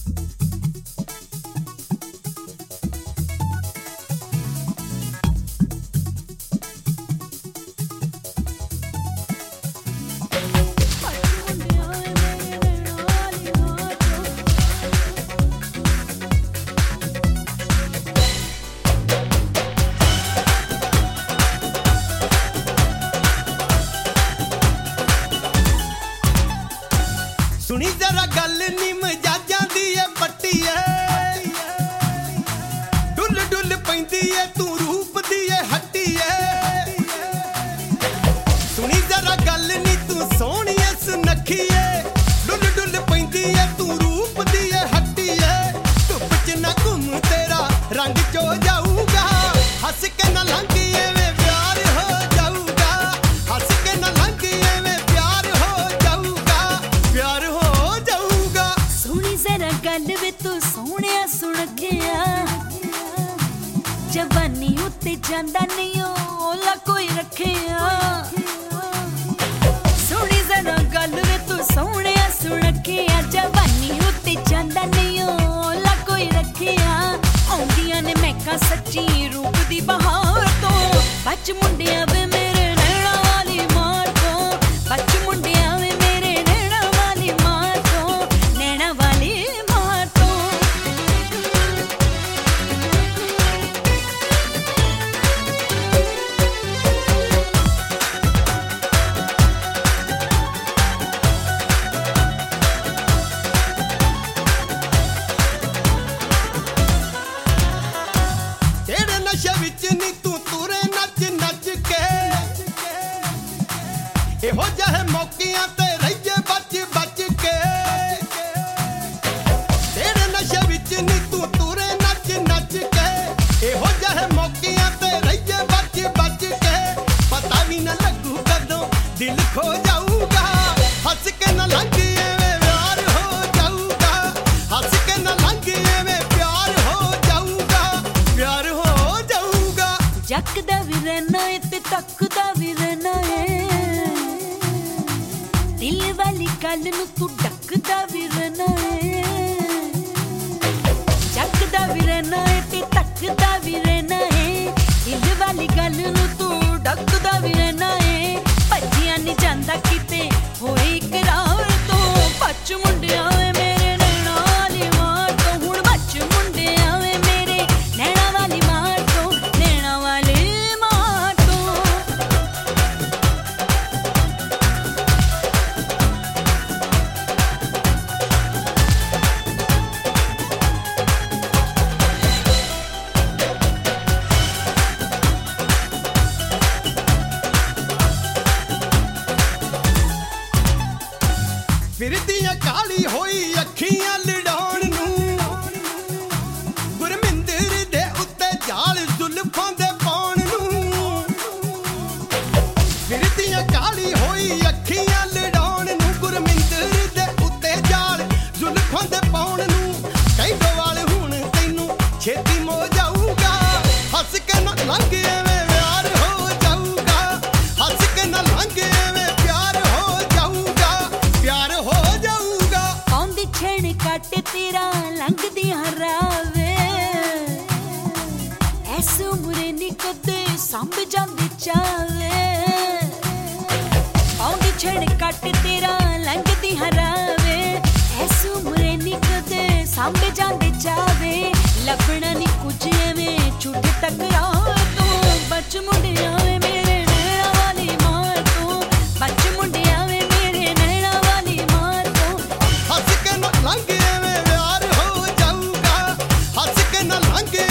सुनी जरा गल नी मजाजा दी है पट्टी है डुल डुल पैंदी है तू रूप दी है हट्टी है सुनी जरा गल नी तू सोहनी है सुनखी है डुल डुल पैंदी है तू रूप दी है हट्टी है धुप च ना घुम तेरा रंग चो जाऊगा हंस के ना लंघी एवें प्यार हो जाऊगा हंस के ना लंघी एवें प्यार हो जाऊगा प्यार हो गल वे तू सोहणिया सुणखिया जवानी उत्ते जांदा नहीं ओला कोई रखिया सोहणी जरा गल वे तू सोहणिया सुणखिया जवानी उत्ते जांदा नहीं ओला कोई रखिया आउंदियां ने महका सच्ची रूप दी बहार तो बच मुंडिया वे मेरे नैना वाली मार तो बच मुंडिया वे मेरे नैना वाली मार तो नैना वाली हो जाए मौकियां ते रहिए बच बच के तेरे नशे विच नी तू तुरे नच नच के हो जाए मौकियां ते रहिए बच बच के पता भी न लगू कदों दिल खो जाऊगा हंस के न लंघी एवें प्यार हो जाऊगा हंस के न लंघी एवें प्यार हो जाऊगा प्यार हो जाऊगा जकदा भी रहना है ते तकदा भी रहना है दिल वाली गल नू तू डकदा भी रहना है जकदा भी रहना है ते तकदा भी रहना है दिल वाली गल नू तू डकदा भी रहना है भजिया नहीं जांदा किते होए इकरार तो बच मुंडिया वे मेरे नैना वाली मार तो हुण बच मुंडिया वे मेरे नैना वाली मार तो नैना वाली मार तो फिरदियां काली होई अखियां लड़ाउण नूं गुरमिंदर दे उत्ते जाल जुल्फां दे पाउण नूं फिरदियां काली होई अखियां लड़ाउण नूं गुरमिंदर दे उत्ते जाल जुल्फां दे पाउण नूं कई गवाल हुण तैनूं छेती मो जाऊगा हंस के ना लंघ एवें प्यार हो जाऊगा हंस के ना लंघ एवें प्यार हो जाऊगा प्यार हो जाऊगा आउंदी छेण कट तेरा लंघदी हरावे ऐस उम्रे नी कदे संभ जांदी चावे आउंदी छेण कट तेरा लंघदी हरावे ऐस उम्रे नी कदे संभ जांदी चावे लभना नी कुछ एवें छुट टकरार तो बच मुंडिया वे मेरे नैना वाली मार तो बच मुंडिया वे मेरे नैना वाली मार तो हंस के ना लंघ एवें प्यार हो जाऊगा हंस के ना लंघ